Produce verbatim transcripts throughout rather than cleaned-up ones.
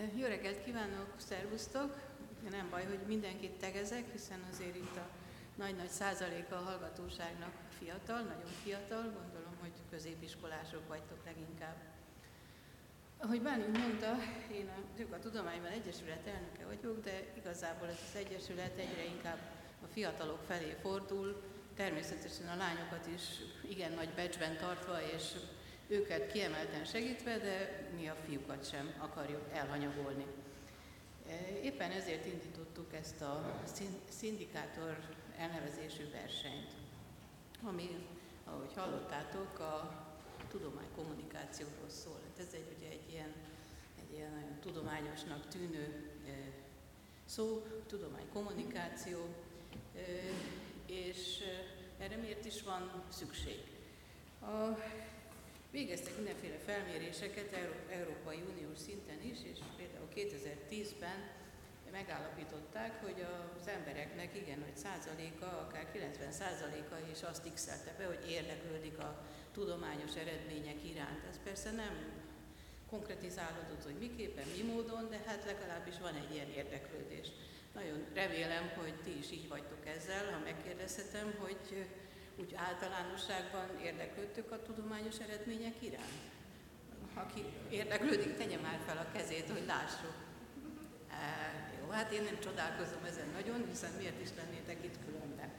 Jó reggelt kívánok, szervusztok! Nem baj, hogy mindenkit tegezek, hiszen azért itt a nagy-nagy százaléka a hallgatóságnak fiatal, nagyon fiatal, gondolom, hogy középiskolások vagytok leginkább. Ahogy Bálint mondta, én a Tőka Tudományban Egyesület elnöke vagyok, de igazából ez az egyesület egyre inkább a fiatalok felé fordul, természetesen a lányokat is igen nagy becsben tartva, és őket kiemelten segítve, de mi a fiúkat sem akarjuk elhanyagolni. Éppen ezért indítottuk ezt a szindikátor elnevezésű versenyt, ami, ahogy hallottátok, a tudománykommunikációról szól. Ez egy, ugye, egy, ilyen, egy ilyen nagyon tudományosnak tűnő szó, tudománykommunikáció, és erre miért is van szükség? A Végeztek mindenféle felméréseket Európai Uniós szinten is, és például kétezer-tízben megállapították, hogy az embereknek igen nagy százaléka, akár kilencven százaléka is azt x-elte be, hogy érdeklődik a tudományos eredmények iránt. Ez persze nem konkretizálódott, hogy miképpen, mi módon, de hát legalábbis van egy ilyen érdeklődés. Nagyon remélem, hogy ti is így vagytok ezzel, ha megkérdezhetem, hogy úgy általánosságban érdeklődtök a tudományos eredmények iránt? Aki érdeklődik, tegye már fel a kezét, hogy lássuk. E, jó, hát én nem csodálkozom ezen nagyon, hiszen miért is lennétek itt különben.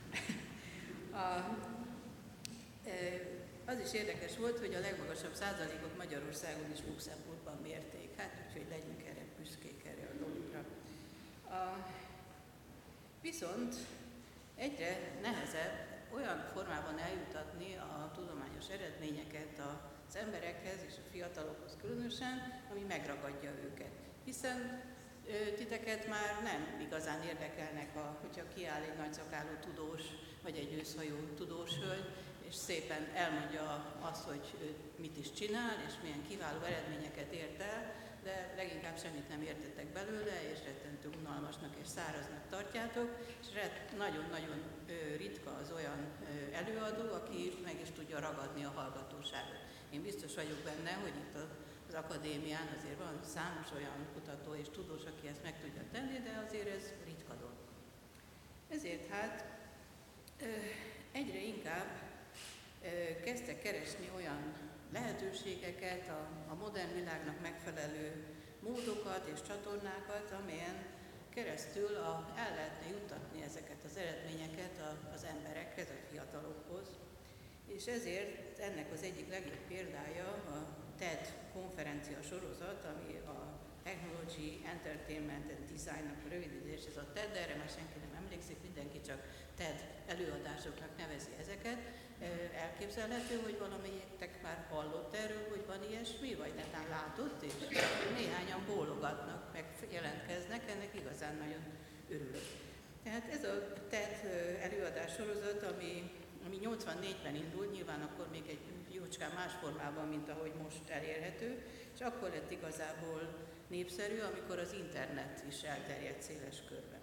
A, e, az is érdekes volt, hogy a legmagasabb százalékot Magyarországon és Luxemburgban mérték. Hát úgyhogy legyünk erre büszkék erre a dologra. A, viszont egyre nehezebb olyan formában eljutatni a tudományos eredményeket az emberekhez és a fiatalokhoz különösen, ami megragadja őket. Hiszen ö, titeket már nem igazán érdekelnek, a, hogyha kiáll egy nagyszakálú tudós, vagy egy őszhajú tudós hölgy, és szépen elmondja azt, hogy ő mit is csinál, és milyen kiváló eredményeket ért el, de leginkább semmit nem értettek belőle, és rettentő unalmasnak és száraznak tartjátok, és nagyon-nagyon ritka az olyan előadó, aki meg is tudja ragadni a hallgatóságot. Én biztos vagyok benne, hogy itt az akadémián azért van számos olyan kutató és tudós, aki ezt meg tudja tenni, de azért ez ritka dolog. Ezért hát egyre inkább kezdtek keresni olyan lehetőségeket, a, a modern világnak megfelelő módokat és csatornákat, amelyen keresztül a, el lehetne juttatni ezeket az eredményeket a, az emberekhez, a fiatalokhoz. És ezért ennek az egyik legjobb példája a TED konferencia sorozat, ami a Technology, Entertainment and Design-nak a rövidítés, ez a TED, erre már senki nem emlékszik, mindenki csak TED előadásoknak nevezi ezeket. Elképzelhető, hogy valamelyiktek már hallott erről, hogy van ilyesmi, vagy netán látott, és néhányan bólogatnak, meg jelentkeznek, ennek igazán nagyon örülök. Tehát ez a TED előadás sorozat, ami, ami nyolcvannégyben indult, nyilván akkor még egy jócskán más formában, mint ahogy most elérhető, és akkor lett igazából népszerű, amikor az internet is elterjedt széles körben.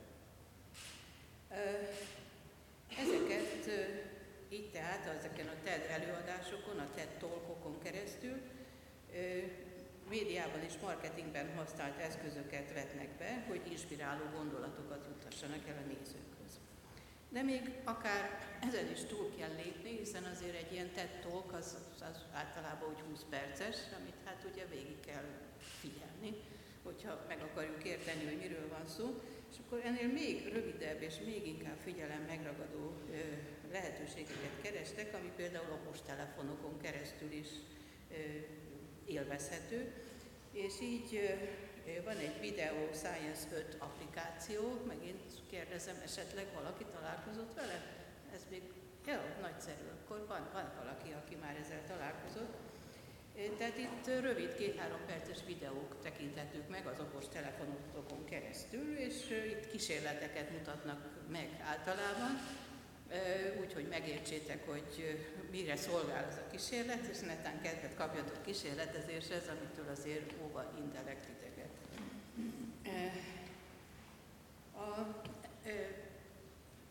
Ezeket így tehát ezeken a TED előadásokon, a TED Talkokon keresztül médiában és marketingben használt eszközöket vetnek be, hogy inspiráló gondolatokat juttassanak el a nézőkhöz. De még akár ezen is túl kell lépni, hiszen azért egy ilyen TED Talk az, az általában úgy húsz perces, amit hát ugye végig kell figyelni, hogyha meg akarjuk érteni, hogy miről van szó, és akkor ennél még rövidebb és még inkább figyelem megragadó ö, lehetőségeket kerestek, ami például okostelefonokon keresztül is ö, élvezhető, és így ö, van egy Video Science öt applikáció, megint kérdezem, esetleg valaki találkozott vele? Ez még, jó, nagyszerű, akkor van, van valaki, aki már ezzel találkozott. Tehát itt rövid, két-három perces videók tekinthetők meg az okos telefonokon keresztül, és itt kísérleteket mutatnak meg általában, úgyhogy megértsétek, hogy mire szolgál ez a kísérlet, és netán kedvet kapjatok kísérletezéshez, amitől azért óva intelek titeket. A,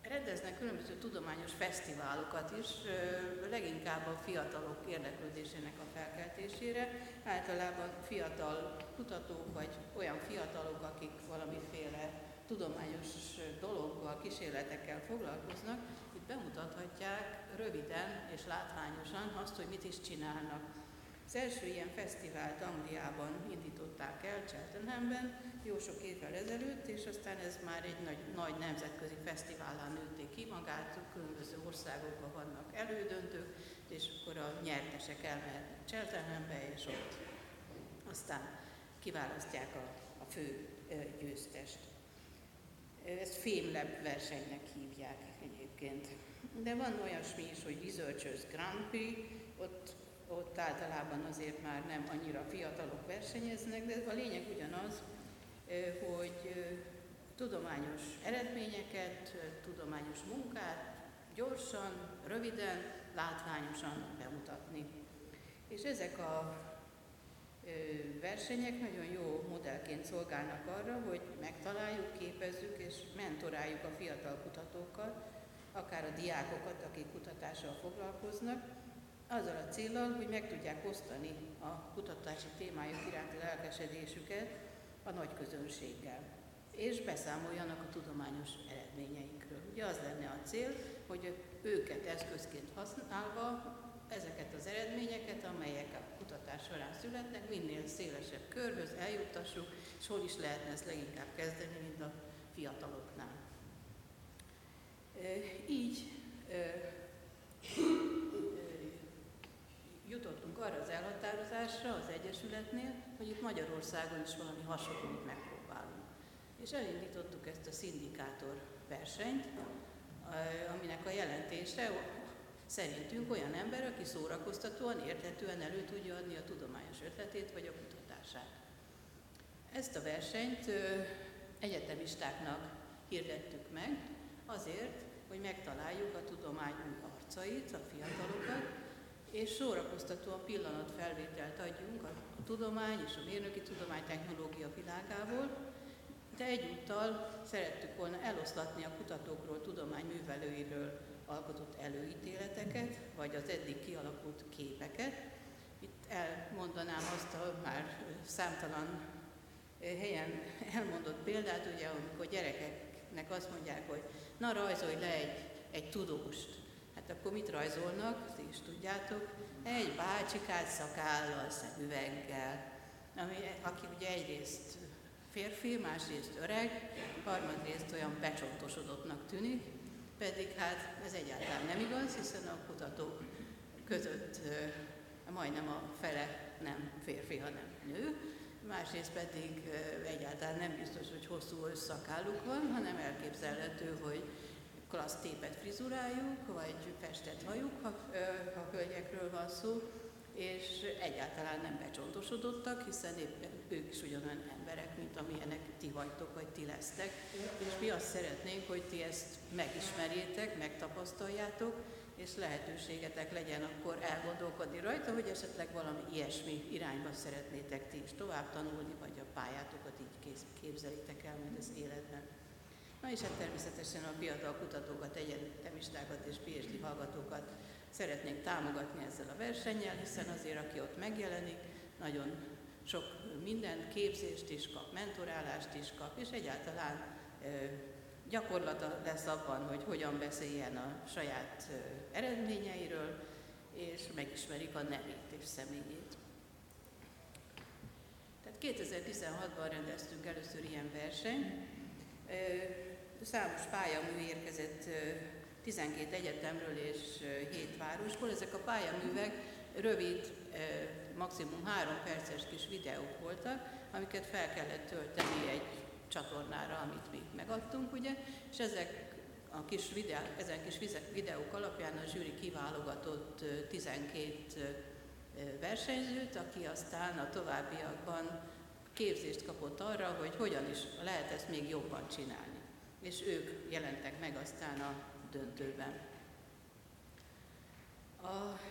Rendeznek különböző tudományos fesztiválokat is, leginkább a fiatalok érdeklődésének a felkeltésére. Általában fiatal kutatók, vagy olyan fiatalok, akik valamiféle tudományos dologgal, kísérletekkel foglalkoznak, itt bemutathatják röviden és látványosan azt, hogy mit is csinálnak. Az első ilyen fesztivált Angliában indították el, Cheltenhamben, jó sok évvel ezelőtt, és aztán ez már egy nagy, nagy nemzetközi fesztivállá nőtték ki magát, különböző országokban vannak elődöntők, és akkor a nyertesek elmehetnek Cheltenhambe, és ott aztán kiválasztják a, a fő győztest. Ezt Fame-Lab versenynek hívják egyébként. De van olyasmi is, hogy Researchers Grand Prix, ott ott általában azért már nem annyira fiatalok versenyeznek, de a lényeg ugyanaz, hogy tudományos eredményeket, tudományos munkát gyorsan, röviden, látványosan bemutatni. És ezek a versenyek nagyon jó modellként szolgálnak arra, hogy megtaláljuk, képezzük és mentoráljuk a fiatal kutatókat, akár a diákokat, akik kutatással foglalkoznak, azzal a céllal, hogy meg tudják osztani a kutatási témájuk iránti lelkesedésüket a nagy közönséggel, és beszámoljanak a tudományos eredményeikről. Ugye az lenne a cél, hogy őket eszközként használva ezeket az eredményeket, amelyek a kutatás során születnek, minél szélesebb körhöz eljuttassuk, és hol is lehetne ezt leginkább kezdeni, mint a fiataloknál. Így jutottunk arra az elhatározásra az Egyesületnél, hogy itt Magyarországon is valami hasonlót megpróbálunk. És elindítottuk ezt a szindikátor versenyt, aminek a jelentése szerintünk olyan ember, aki szórakoztatóan, érthetően elő tudja adni a tudományos ötletét vagy a kutatását. Ezt a versenyt ö, egyetemistáknak hirdettük meg azért, hogy megtaláljuk a tudomány új arcait, a fiatalokat, és szórakoztatóan pillanatfelvételt adjunk a, a tudomány és a mérnöki tudománytechnológia világából, de egyúttal szerettük volna eloszlatni a kutatókról, tudományművelőiről alkotott előítéleteket, vagy az eddig kialakult képeket. Itt elmondanám azt a már számtalan helyen elmondott példát, ugye, amikor gyerekeknek azt mondják, hogy na rajzolj le egy, egy tudóst. Hát akkor mit rajzolnak, ti is tudjátok, egy bácsikát szakállal, szemüveggel, ami, aki ugye egyrészt férfi, másrészt öreg, harmadrészt olyan becsontosodottnak tűnik, pedig hát ez egyáltalán nem igaz, hiszen a kutatók között majdnem a fele nem férfi, hanem nő, másrészt pedig egyáltalán nem biztos, hogy hosszú szakálluk van, hanem elképzelhető, hogy klassz tépet frizurájuk, vagy festett hajuk, ha, ha hölgyekről van szó, és egyáltalán nem becsontosodottak, hiszen éppen ők is ugyanolyan emberek, mint amilyenek ti vagytok, vagy ti lesztek. És mi azt szeretnénk, hogy ti ezt megismerjétek, megtapasztaljátok, és lehetőségetek legyen akkor elgondolkodni rajta, hogy esetleg valami ilyesmi irányba szeretnétek ti is tovább tanulni, vagy a pályátokat így képzelitek el majd az életben. Na és hát természetesen a fiatal kutatókat, egyetemistákat és pé há dé hallgatókat szeretnénk támogatni ezzel a versennyel, hiszen azért, aki ott megjelenik, nagyon sok minden képzést is kap, mentorálást is kap, és egyáltalán e, gyakorlata lesz abban, hogy hogyan beszéljen a saját e, eredményeiről, és megismerik a nevét és személyét. Tehát kétezer-tizenhatban rendeztünk először ilyen versenyt. E, számos pályamű érkezett tizenkét egyetemről és hét városból. Ezek a pályaművek rövid, maximum három perces kis videók voltak, amiket fel kellett tölteni egy csatornára, amit mi megadtunk, ugye, és ezek a kis videó, ezen kis videók alapján a zsűri kiválogatott tizenkét versenyzőt, aki aztán a továbbiakban képzést kapott arra, hogy hogyan is lehet ezt még jobban csinálni. És ők jelentek meg aztán a döntőben. A,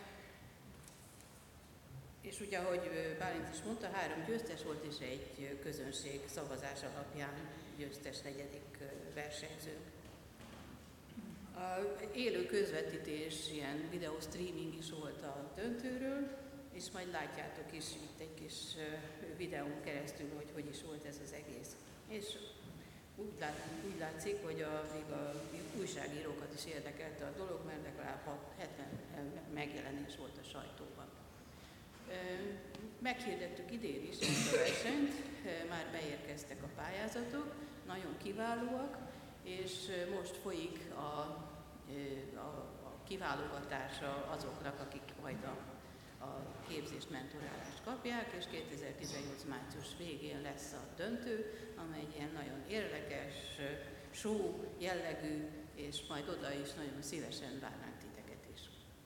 és ugye, ahogy Bálint is mondta, három győztes volt, és egy közönség szavazás alapján győztes negyedik versenyzőnk. A élő közvetítés, ilyen videó streaming is volt a döntőről, és majd látjátok is itt egy kis videón keresztül, hogy hogy is volt ez az egész. És úgy, lát, úgy látszik, hogy a, még a újságírókat is érdekelte a dolog, mert legalább hetven megjelenés volt a sajtóban. Meghirdettük idén is ezt a versenyt, már beérkeztek a pályázatok, nagyon kiválóak, és most folyik a, a, a kiválogatása azoknak, akik majd a, a képzést, mentorálást kapják, és kétezer-tizennyolc március végén lesz a döntő, amely egy ilyen nagyon érdekes, show jellegű, és majd oda is nagyon szívesen várnánk titeket is.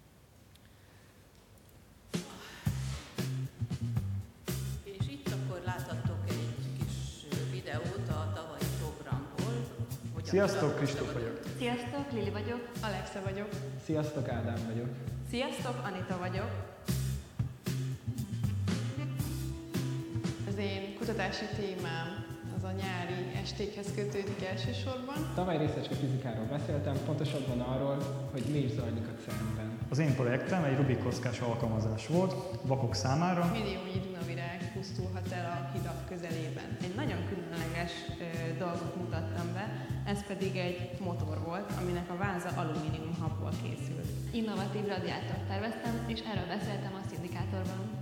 És itt akkor láthattok egy kis videót a tavalyi programból. Sziasztok, Kristóf vagyok. Sziasztok, Lili vagyok. Alexa vagyok. Sziasztok, Ádám vagyok. Sziasztok, Anita vagyok. Az én kutatási témám az a nyári estékhez kötődik elsősorban. Tavaly részecske fizikáról beszéltem, pontosabban arról, hogy mi is zajlik a cernben. Az én projektem egy Rubik kockás alkalmazás volt vakok számára. Milliónyi dunavirág pusztulhat el a hidak közelében. Egy nagyon különleges ö, dolgot mutattam be, ez pedig egy motor volt, aminek a váza alumínium habból készült. Innovatív radiátort terveztem, és erről beszéltem a szindikátorban.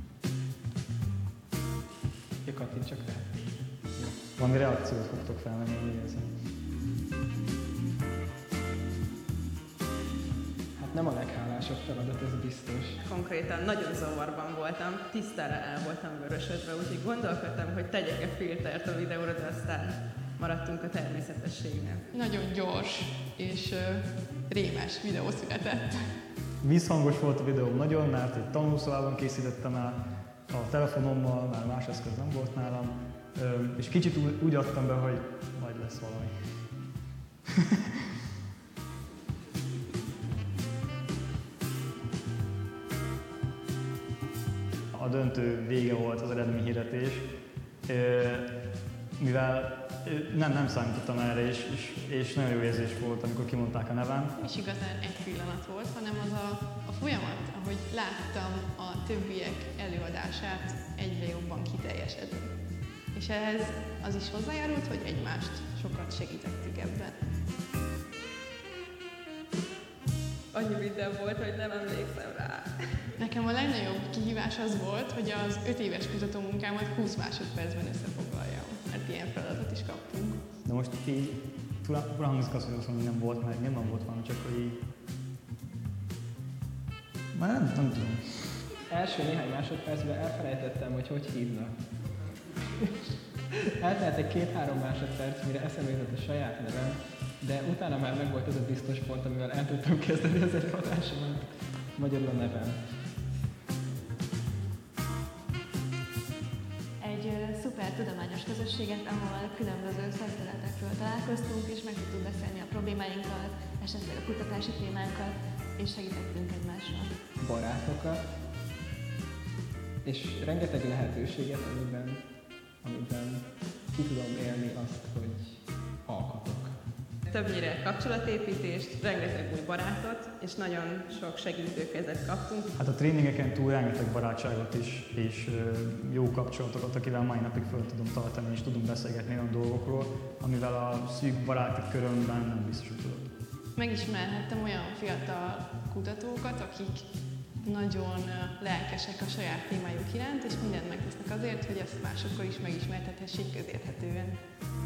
Ja, kattintsak rá. Valami reakciót fogtok felmenni, úgy érzem. Hát nem a leghálásabb feladat, ez biztos. Konkrétan nagyon zavarban voltam, tisztára el voltam vörösödve, úgyhogy gondolkodtam, hogy tegyek-e filtert a videóra, de aztán maradtunk a természetességnél. Nagyon gyors és uh, rémes videó született. Vízhangos volt a videóm nagyon, mert egy tanulószobában készítettem el, a telefonommal, már más eszköz nem volt nálam, és kicsit úgy adtam be, hogy majd lesz valami. A döntő vége volt az eredményhirdetés, mivel nem, nem számítottam erre, és, és, és nagyon jó érzés volt, amikor kimondták a nevem. Nem is igazán egy pillanat volt, hanem az a, a folyamat, ahogy láttam a többiek előadását egyre jobban kiteljesedni. És ehhez az is hozzájárult, hogy egymást sokat segítettük ebben. Annyi minden volt, hogy nem emlékszem rá. Nekem a legnagyobb kihívás az volt, hogy az öt éves kutatómunkámat húsz másodpercben összefoglaljam, mert ilyen feladatot is kaptunk. De most így fura hangzik az, hogy azt mondom, hogy nem volt meg, nem volt valami, csak hogy így... Már nem, nem tudom. Első néhány másodpercben elfelejtettem, hogy hogy hívnak. Eltelt egy két-három másodperc, mire eszembe jutott a saját nevem, de utána már megvolt az a biztos pont, amivel el tudtam kezdeni az előadásomat. Magyarul a nevem. Egy ö, szuper tudományos közösséget, ahol különböző szakterületekről találkoztunk, és meg tudtunk beszélni a problémáinkat, esetleg a kutatási témánkat, és segítettünk egymással. Barátokat, és rengeteg lehetőséget, amiben, amiben ki tudom élni azt, hogy alkotok. Többnyire kapcsolatépítést, rengeteg új barátot, és nagyon sok segítőkezet kaptunk. Hát a tréningeken túl rengeteg barátságot is, és jó kapcsolatokat, akivel mai napig föl tudom tartani, és tudunk beszélgetni olyan dolgokról, amivel a szűk baráti körömben nem biztos, hogy tudok. Megismerhettem olyan fiatal kutatókat, akik nagyon lelkesek a saját témájuk iránt, és mindent megtesznek azért, hogy ezt másokkal is megismertethessék közérthetően.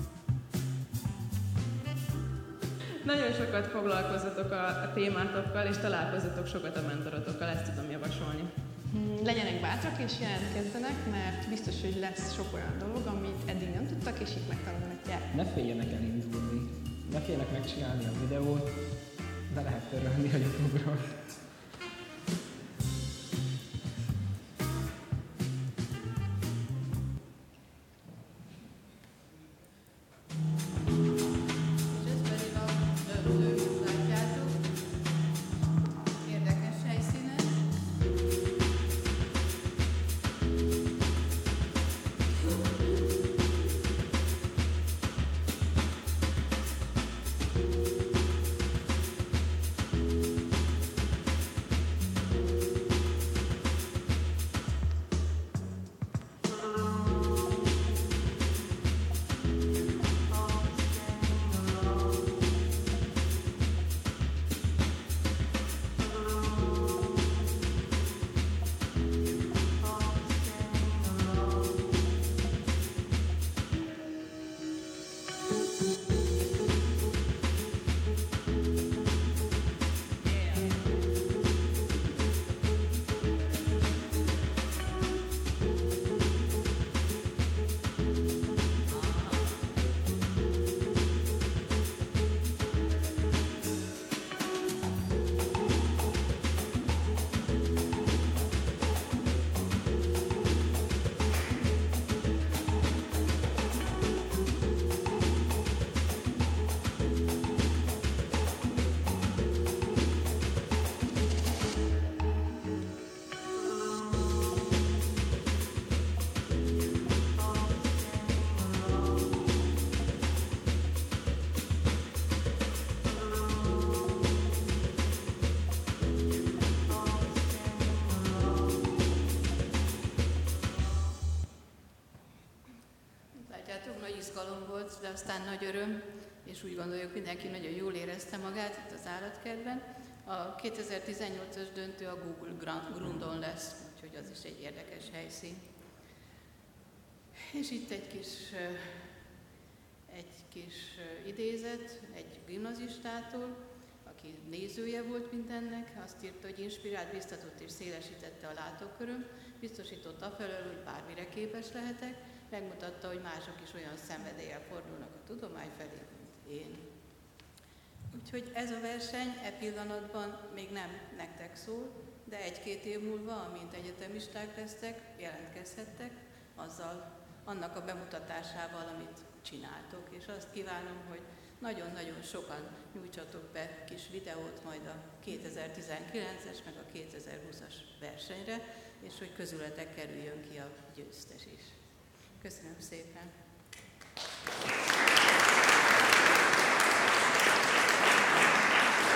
Nagyon sokat foglalkozzatok a, a témátokkal, és találkozzatok sokat a mentorotokkal, ezt tudom javasolni. Legyenek bátrak és jelentkezzenek, mert biztos, hogy lesz sok olyan dolog, amit eddig nem tudtak, és itt megtanulhatják. Ne féljenek elindulni, ne féljenek megcsinálni a videót, de lehet törölni a YouTube-ról. izgalom volt, de aztán nagy öröm, és úgy gondoljuk, mindenki nagyon jól érezte magát itt az állatkertben. A kétezer-tizennyolcas döntő a Google Grundon lesz, úgyhogy az is egy érdekes helyszín. És itt egy kis, egy kis idézet egy gimnazistától, aki nézője volt mindennek, azt írta, hogy inspirált, biztatott és szélesítette a látóköröm, biztosított afelől, hogy bármire képes lehetek, megmutatta, hogy mások is olyan szenvedéllyel fordulnak a tudomány felé, mint én. Úgyhogy ez a verseny e pillanatban még nem nektek szól, de egy-két év múlva, amint egyetemisták lesztek, jelentkezhettek azzal, annak a bemutatásával, amit csináltok. És azt kívánom, hogy nagyon-nagyon sokan nyújtsatok be kis videót majd a kétezer-tizenkilences meg a kétezer-húszas versenyre, és hogy közületek kerüljön ki a győztes is. Köszönöm szépen!